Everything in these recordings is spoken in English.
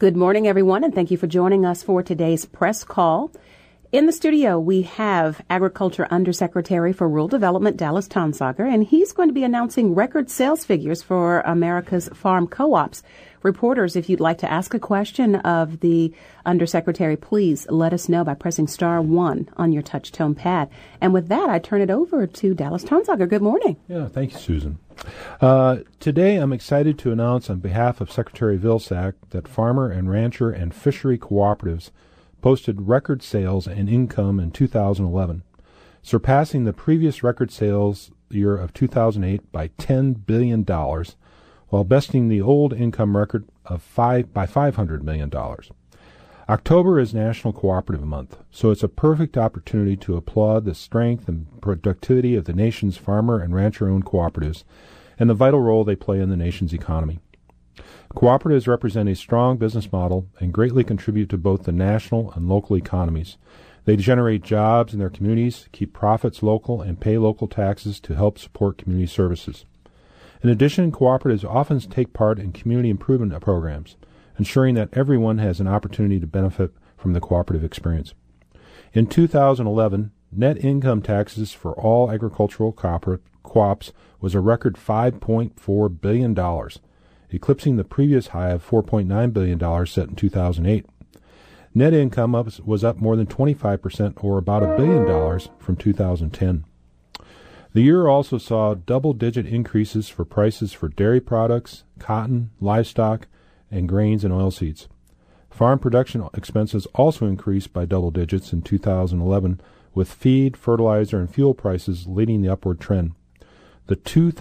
Good morning, everyone, and thank you for joining us for today's press call. In the studio, we have Agriculture Undersecretary for Rural Development, Dallas Tonsager, and he's going to be announcing record sales figures for America's farm co-ops. Reporters, if you'd like to ask a question of the Undersecretary, please let us know by pressing star 1 on your touch-tone pad. And with that, I turn it over to Dallas Tonsager. Good morning. Yeah, thank you, Susan. Today, I'm excited to announce on behalf of Secretary Vilsack that farmer and rancher and fishery cooperatives posted record sales and income in 2011, surpassing the previous record sales year of 2008 by $10 billion, while besting the old income record of by $500 million. October is National Cooperative Month, so it's a perfect opportunity to applaud the strength and productivity of the nation's farmer and rancher-owned cooperatives and the vital role they play in the nation's economy. Cooperatives represent a strong business model and greatly contribute to both the national and local economies. They generate jobs in their communities, keep profits local, and pay local taxes to help support community services. In addition, cooperatives often take part in community improvement programs, ensuring that everyone has an opportunity to benefit from the cooperative experience. In 2011, net income taxes for all agricultural co-ops was a record $5.4 billion, eclipsing the previous high of $4.9 billion set in 2008. Net income was up more than 25%, or about $1 billion from 2010. The year also saw double-digit increases for prices for dairy products, cotton, livestock, and grains and oilseeds. Farm production expenses also increased by double digits in 2011, with feed, fertilizer, and fuel prices leading the upward trend. The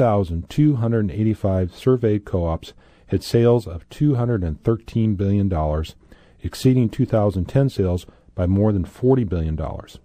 2,285 surveyed co-ops had sales of $213 billion, exceeding 2010 sales by more than $40 billion.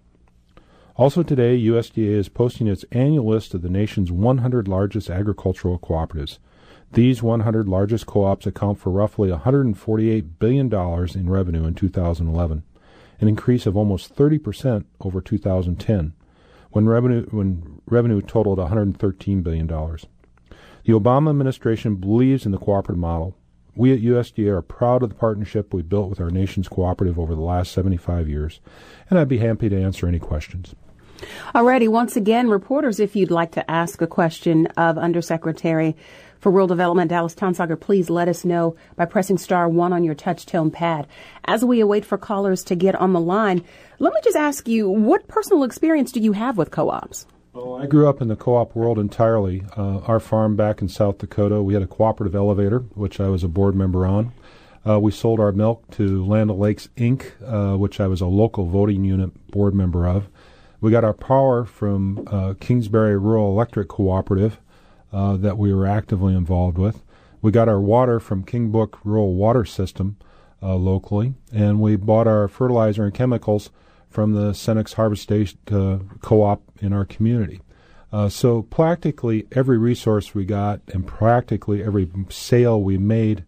Also today, USDA is posting its annual list of the nation's 100 largest agricultural cooperatives. These 100 largest co-ops account for roughly $148 billion in revenue in 2011, an increase of almost 30% over 2010, when revenue totaled $113 billion. The Obama administration believes in the cooperative model. We at USDA are proud of the partnership we built with our nation's cooperative over the last 75 years, and I'd be happy to answer any questions. Alrighty, once again, reporters, if you'd like to ask a question of Undersecretary for Rural Development, Dallas Tonsager, please let us know by pressing star 1 on your touch-tone pad. As we await for callers to get on the line, let me just ask you, what personal experience do you have with co-ops? Well, I grew up in the co-op world entirely. Our farm back in South Dakota, we had a cooperative elevator, which I was a board member on. We sold our milk to Land O'Lakes, Inc., which I was a local voting unit board member of. We got our power from Kingsbury Rural Electric Cooperative that we were actively involved with. We got our water from Kingbrook Rural Water System locally, and we bought our fertilizer and chemicals from the Senex Harvest State Co-op in our community. So practically every resource we got and practically every sale we made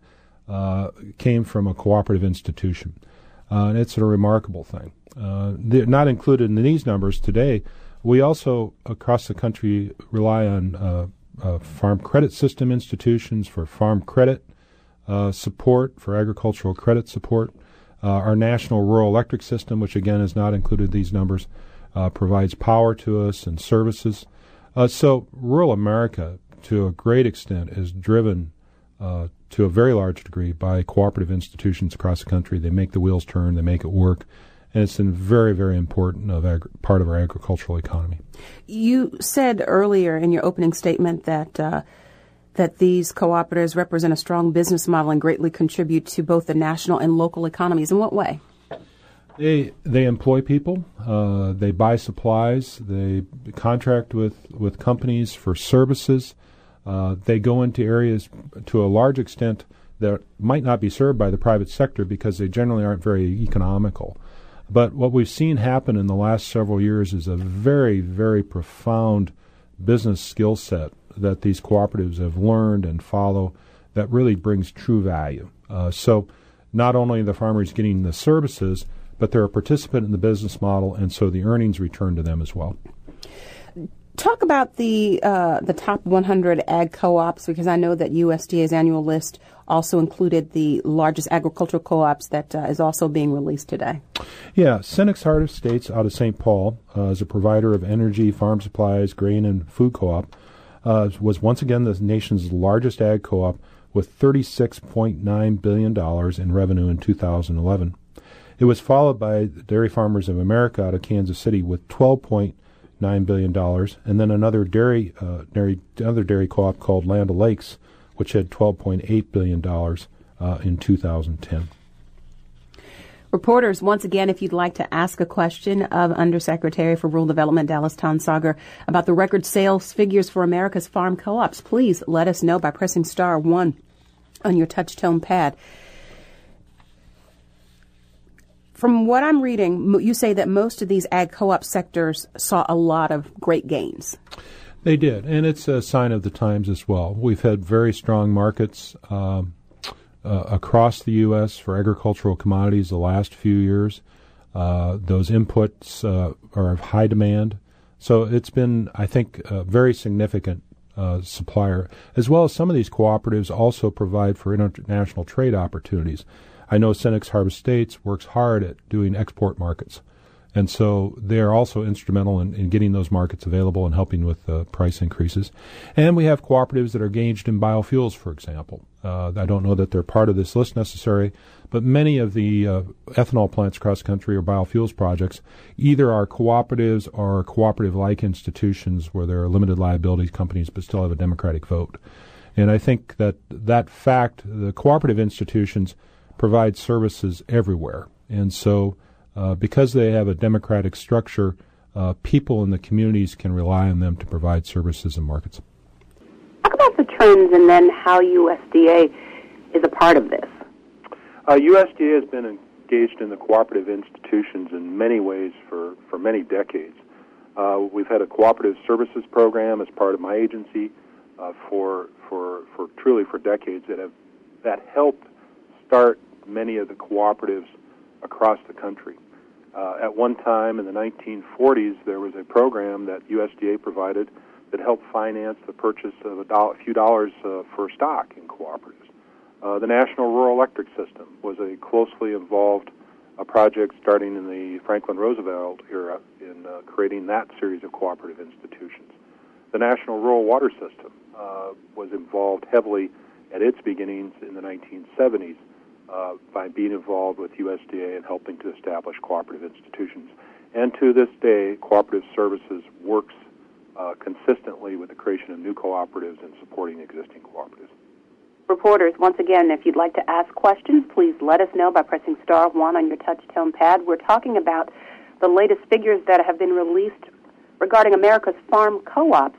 came from a cooperative institution. And it's a remarkable thing. They're not included in these numbers today. We also, across the country, rely on farm credit system institutions for farm credit support, for agricultural credit support. Our national rural electric system, which again is not included in these numbers, provides power to us and services. So rural America, to a great extent, is driven to a very large degree by cooperative institutions across the country. They make the wheels turn, they make it work, and it's a very, very important part of our agricultural economy. You said earlier in your opening statement that these cooperatives represent a strong business model and greatly contribute to both the national and local economies. In what way? They employ people. They buy supplies. They contract with companies for services. They go into areas to a large extent that might not be served by the private sector because they generally aren't very economical. But what we've seen happen in the last several years is a very, very profound business skill set that these cooperatives have learned and follow that really brings true value. So not only are the farmers getting the services, but they're a participant in the business model, and so the earnings return to them as well. Talk about the top 100 ag co-ops, because I know that USDA's annual list also included the largest agricultural co-ops that is also being released today. Yeah, Cenex Heart of States out of St. Paul is a provider of energy, farm supplies, grain, and food co-op. Was once again the nation's largest ag co-op with $36.9 billion in revenue in 2011. It was followed by Dairy Farmers of America out of Kansas City with $12.9 billion, and then another dairy co-op called Land O'Lakes, which had $12.8 billion in 2010. Reporters, once again, if you'd like to ask a question of Undersecretary for Rural Development Dallas Tonsauger about the record sales figures for America's farm co-ops, please let us know by pressing *1 on your touch-tone pad. From what I'm reading, you say that most of these ag co-op sectors saw a lot of great gains. They did, and it's a sign of the times as well. We've had very strong markets across the U.S. for agricultural commodities the last few years. Those inputs are of high demand. So it's been, I think, a very significant supplier, as well as some of these cooperatives also provide for international trade opportunities. I know Cenex Heart of States works hard at doing export markets. And so they are also instrumental in getting those markets available and helping with price increases. And we have cooperatives that are engaged in biofuels, for example. I don't know that they're part of this list necessarily, but many of the ethanol plants across the country are biofuels projects. Either are cooperatives or cooperative-like institutions where there are limited liability companies but still have a democratic vote. And I think that fact, the cooperative institutions provide services everywhere. And so because they have a democratic structure, people in the communities can rely on them to provide services and markets. Talk about the trends and then how USDA is a part of this. USDA has been engaged in the cooperative institutions in many ways for many decades. We've had a cooperative services program as part of my agency for truly for decades that helped start many of the cooperatives across the country. At one time in the 1940s, there was a program that USDA provided that helped finance the purchase of a few dollars for stock in cooperatives. The National Rural Electric System was a closely involved project starting in the Franklin Roosevelt era in creating that series of cooperative institutions. The National Rural Water System was involved heavily at its beginnings in the 1970s by being involved with USDA and helping to establish cooperative institutions. And to this day, cooperative services works consistently with the creation of new cooperatives and supporting existing cooperatives. Reporters, once again, if you'd like to ask questions, please let us know by pressing *1 on your touch-tone pad. We're talking about the latest figures that have been released regarding America's farm co-ops.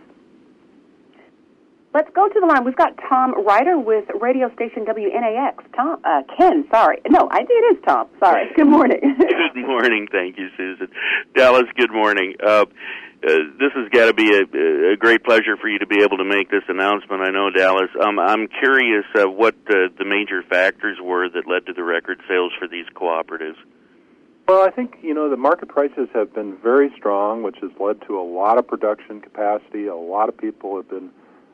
Let's go to the line. We've got Tom Ryder with radio station WNAX. Ken, sorry. No, it is Tom. Sorry. Good morning. Good morning. Thank you, Susan. Dallas, good morning. This has got to be a great pleasure for you to be able to make this announcement. I know, Dallas. I'm curious what the major factors were that led to the record sales for these cooperatives. Well, I think, the market prices have been very strong, which has led to a lot of production capacity. A lot of people have been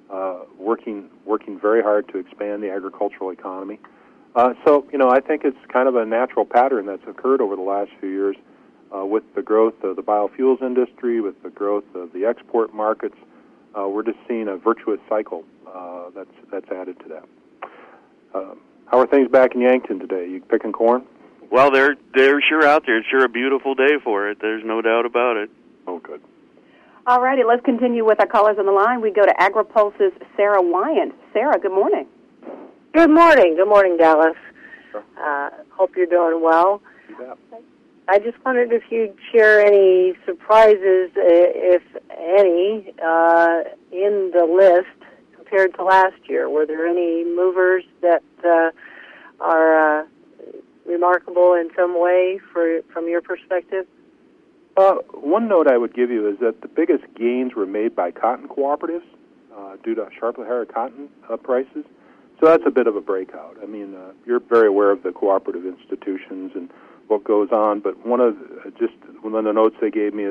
working very hard to expand the agricultural economy. So, I think it's kind of a natural pattern that's occurred over the last few years with the growth of the biofuels industry, with the growth of the export markets. We're just seeing a virtuous cycle that's added to that. How are things back in Yankton today? You picking corn? Well, they're sure out there. It's sure a beautiful day for it. There's no doubt about it. Oh, good. All righty, let's continue with our callers on the line. We go to AgriPulse's Sarah Wyant. Sarah, good morning. Good morning. Good morning, Dallas. Sure. Hope you're doing well. Yeah. I just wondered if you'd share any surprises, if any, in the list compared to last year. Were there any movers that are remarkable in some way from your perspective? One note I would give you is that the biggest gains were made by cotton cooperatives due to sharply higher cotton prices. So that's a bit of a breakout. I mean, you're very aware of the cooperative institutions and what goes on, but one of the notes they gave me is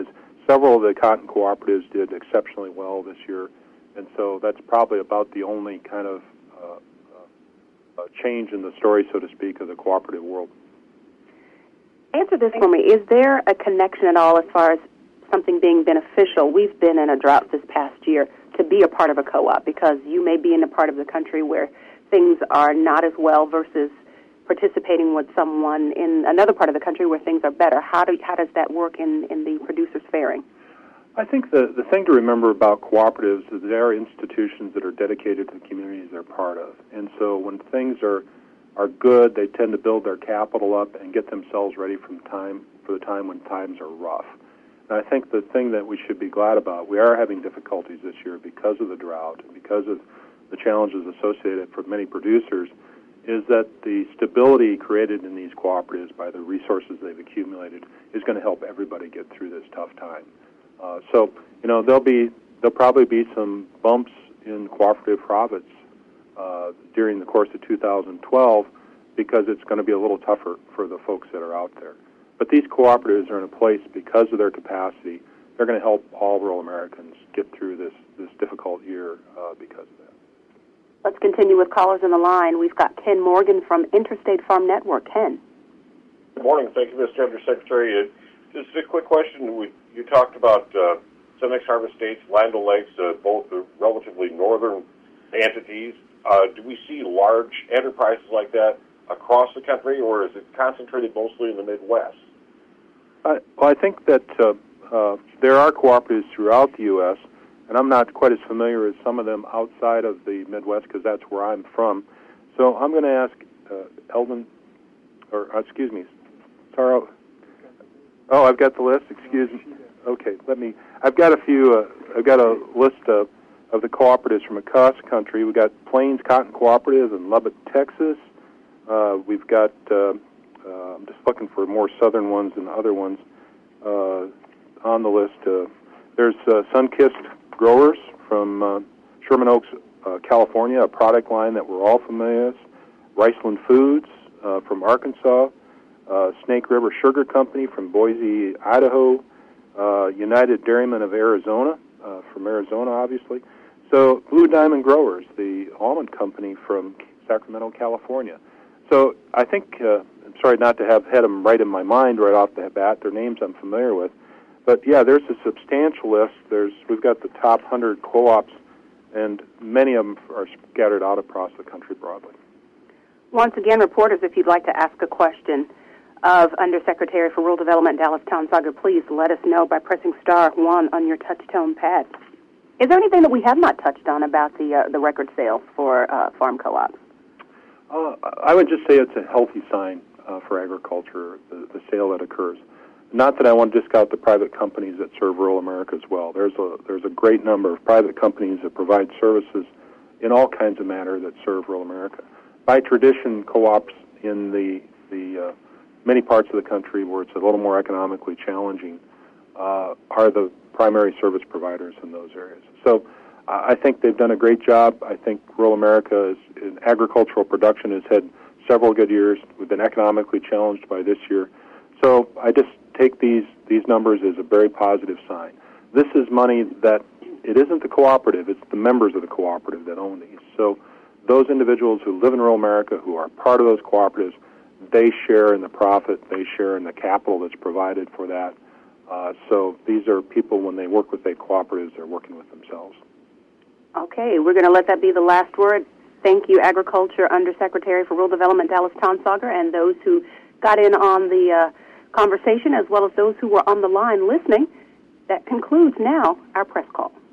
several of the cotton cooperatives did exceptionally well this year, and so that's probably about the only kind of change in the story, so to speak, of the cooperative world. Answer this for me. Is there a connection at all as far as something being beneficial? We've been in a drought this past year to be a part of a co-op, because you may be in a part of the country where things are not as well versus participating with someone in another part of the country where things are better. How does that work in the producers' faring? I think the thing to remember about cooperatives is they are institutions that are dedicated to the communities they're part of. And so when things are good, they tend to build their capital up and get themselves ready for the time when times are rough. And I think the thing that we should be glad about, we are having difficulties this year because of the drought and because of the challenges associated for many producers, is that the stability created in these cooperatives by the resources they've accumulated is going to help everybody get through this tough time. So, there'll probably be some bumps in cooperative profits during the course of 2012 because it's going to be a little tougher for the folks that are out there. But these cooperatives are in a place because of their capacity. They're going to help all rural Americans get through this difficult year because of that. Let's continue with callers on the line. We've got Ken Morgan from Interstate Farm Network. Ken. Good morning. Thank you, Mr. Undersecretary. Just a quick question. You talked about Cemex Harvest States, Land O'Lakes, both are relatively northern entities. Do we see large enterprises like that across the country, or is it concentrated mostly in the Midwest? Well, I think that there are cooperatives throughout the U.S., and I'm not quite as familiar as some of them outside of the Midwest because that's where I'm from. So I'm going to ask Sarah. Oh, I've got the list. Excuse me. Okay, I've got a few. I've got a list of the cooperatives from across the country. We've got Plains Cotton Cooperative in Lubbock, Texas. We've got. I'm just looking for more southern ones than other ones on the list. There's Sunkist Growers from Sherman Oaks, California, a product line that we're all familiar with. Riceland Foods from Arkansas. Snake River Sugar Company from Boise, Idaho. United Dairymen of Arizona, from Arizona, obviously. So Blue Diamond Growers, the almond company from Sacramento, California. So I think, I'm sorry not to have had them right in my mind right off the bat. Their names I'm familiar with. But, yeah, there's a substantial list. We've got the top 100 co-ops, and many of them are scattered out across the country broadly. Once again, reporters, if you'd like to ask a question of Undersecretary for Rural Development Dallas Townsauger, please let us know by pressing *1 on your touch-tone pad. Is there anything that we have not touched on about the record sales for farm co-ops? I would just say it's a healthy sign for agriculture, the sale that occurs. Not that I want to discount the private companies that serve rural America as well. There's a great number of private companies that provide services in all kinds of matter that serve rural America. By tradition, co-ops in the many parts of the country where it's a little more economically challenging are the primary service providers in those areas. So I think they've done a great job. I think rural America in agricultural production has had several good years. We've been economically challenged by this year. So I just take these numbers as a very positive sign. This is money that it isn't the cooperative, it's the members of the cooperative that own these. So those individuals who live in rural America, who are part of those cooperatives, they share in the profit, they share in the capital that's provided for that. So these are people, when they work with their cooperatives, they're working with themselves. Okay, we're going to let that be the last word. Thank you, Agriculture Undersecretary for Rural Development Dallas Townsauger, and those who got in on the conversation, as well as those who were on the line listening. That concludes now our press call.